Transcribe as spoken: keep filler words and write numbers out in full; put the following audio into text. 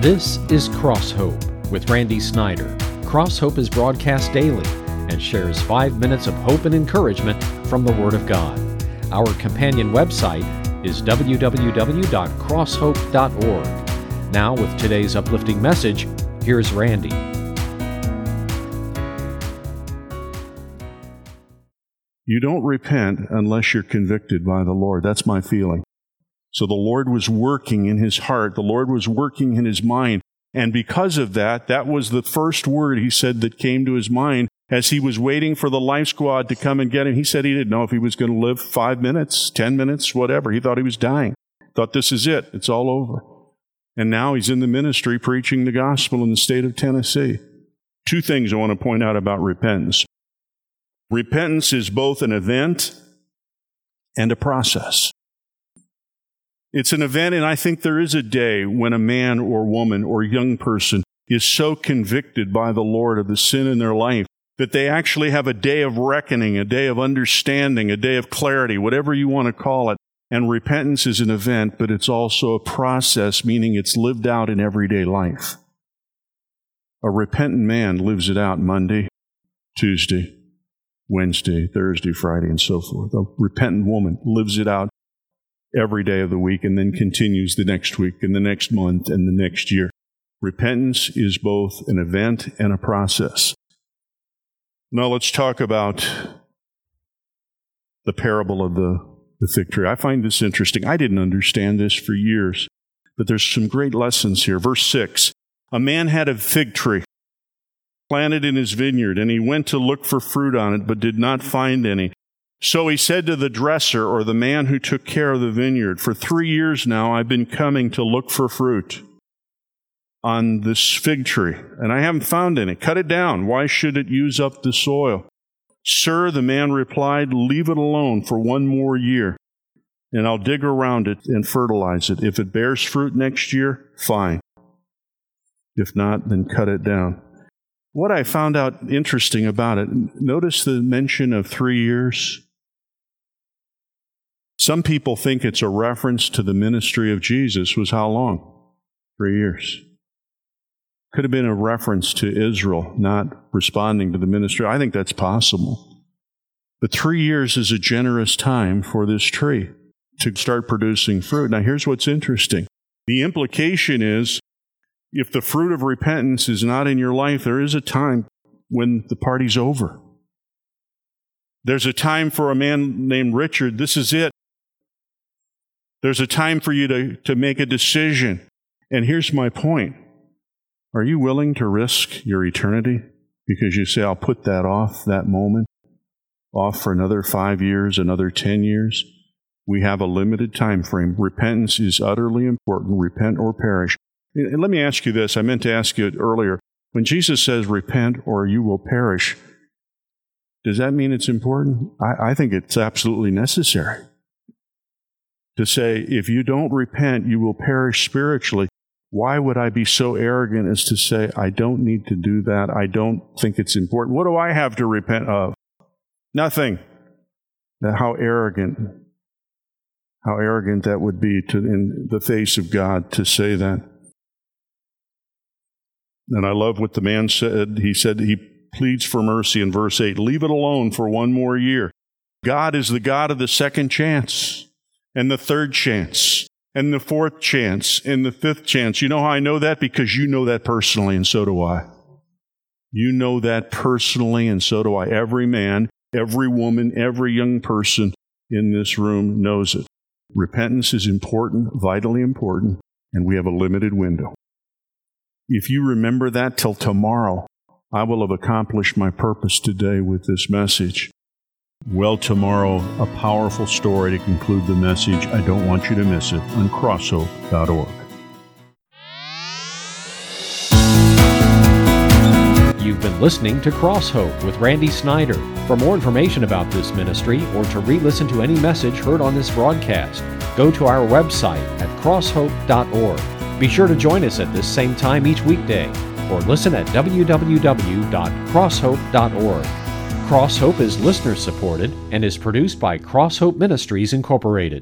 This is Cross Hope with Randy Snyder. Cross Hope is broadcast daily and shares five minutes of hope and encouragement from the Word of God. Our companion website is w w w dot cross hope dot org. Now, with today's uplifting message, here's Randy. You don't repent unless you're convicted by the Lord. That's my feeling. So the Lord was working in his heart. The Lord was working in his mind. And because of that, that was the first word he said that came to his mind as he was waiting for the life squad to come and get him. He said he didn't know if he was going to live five minutes, ten minutes, whatever. He thought he was dying. Thought this is it. It's all over. And now he's in the ministry preaching the gospel in the state of Tennessee. Two things I want to point out about repentance. Repentance is both an event and a process. It's an event, and I think there is a day when a man or woman or young person is so convicted by the Lord of the sin in their life that they actually have a day of reckoning, a day of understanding, a day of clarity, whatever you want to call it. And repentance is an event, but it's also a process, meaning it's lived out in everyday life. A repentant man lives it out Monday, Tuesday, Wednesday, Thursday, Friday, and so forth. A repentant woman lives it out every day of the week and then continues the next week and the next month and the next year. Repentance is both an event and a process. Now let's talk about the parable of the, the fig tree. I find this interesting. I didn't understand this for years, but there's some great lessons here. Verse six, a man had a fig tree planted in his vineyard, and he went to look for fruit on it, but did not find any. So he said to the dresser, or the man who took care of the vineyard, for three years now I've been coming to look for fruit on this fig tree, and I haven't found any. Cut it down. Why should it use up the soil? Sir, the man replied, leave it alone for one more year, and I'll dig around it and fertilize it. If it bears fruit next year, fine. If not, then cut it down. What I found out interesting about it, notice the mention of three years. Some people think it's a reference to the ministry of Jesus was how long? Three years. Could have been a reference to Israel not responding to the ministry. I think that's possible. But three years is a generous time for this tree to start producing fruit. Now here's what's interesting. The implication is, if the fruit of repentance is not in your life, there is a time when the party's over. There's a time for a man named Richard, this is it. There's a time for you to, to make a decision. And here's my point. Are you willing to risk your eternity? Because you say, I'll put that off, that moment, off for another five years, another ten years. We have a limited time frame. Repentance is utterly important. Repent or perish. And let me ask you this. I meant to ask you it earlier. When Jesus says, repent or you will perish, does that mean it's important? I, I think it's absolutely necessary to say, if you don't repent, you will perish spiritually. Why would I be so arrogant as to say, I don't need to do that? I don't think it's important. What do I have to repent of? Nothing. Now, how arrogant, how arrogant that would be to, in the face of God to say that. And I love what the man said. He said he pleads for mercy in verse eight. Leave it alone for one more year. God is the God of the second chance, and the third chance, and the fourth chance, and the fifth chance. You know how I know that? Because you know that personally, and so do I. You know that personally, and so do I. Every man, every woman, every young person in this room knows it. Repentance is important, vitally important, and we have a limited window. If you remember that till tomorrow, I will have accomplished my purpose today with this message. Well, tomorrow, a powerful story to conclude the message. I don't want you to miss it on cross hope dot org. You've been listening to Cross Hope with Randy Snyder. For more information about this ministry or to re-listen to any message heard on this broadcast, go to our website at cross hope dot org. Be sure to join us at this same time each weekday, or listen at w w w dot cross hope dot org. Cross Hope is listener-supported and is produced by Cross Hope Ministries, Incorporated.